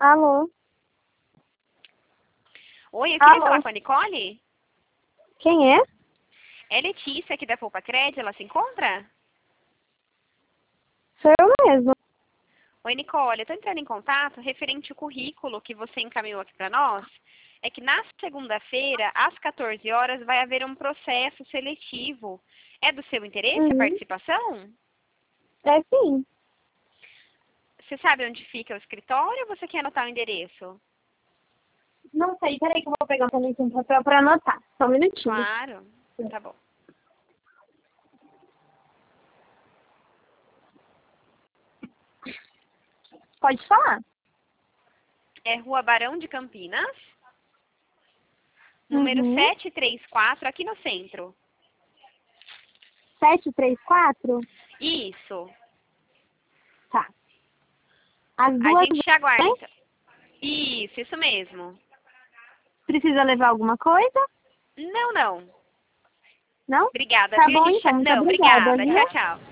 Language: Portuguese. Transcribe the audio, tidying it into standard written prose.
Alô? Oi, eu queria Alô? falar com a Nicole. Quem é? É Letícia aqui da Poupa Cred, ela se encontra? Sou eu mesmo. Oi, Nicole, eu tô entrando em contato referente ao currículo que você encaminhou aqui para nós. É que na segunda-feira, às 14 horas, vai haver um processo seletivo. É do seu interesse a Uhum. participação? É sim. Você sabe onde fica o escritório ou você quer anotar o endereço? Não sei, peraí que eu vou pegar um canetinho de papel pra anotar. Só um minutinho. Claro, tá bom. Pode falar. É Rua Barão de Campinas, número Uhum. 734, aqui no centro. 734? Isso. Tá. As A duas, gente te aguarda, né? então. Isso mesmo. Precisa levar alguma coisa? Não, não. Não? Obrigada, Tá viu? A bom gente... então. Muito Não, obrigada, obrigada. viu? Tchau, tchau.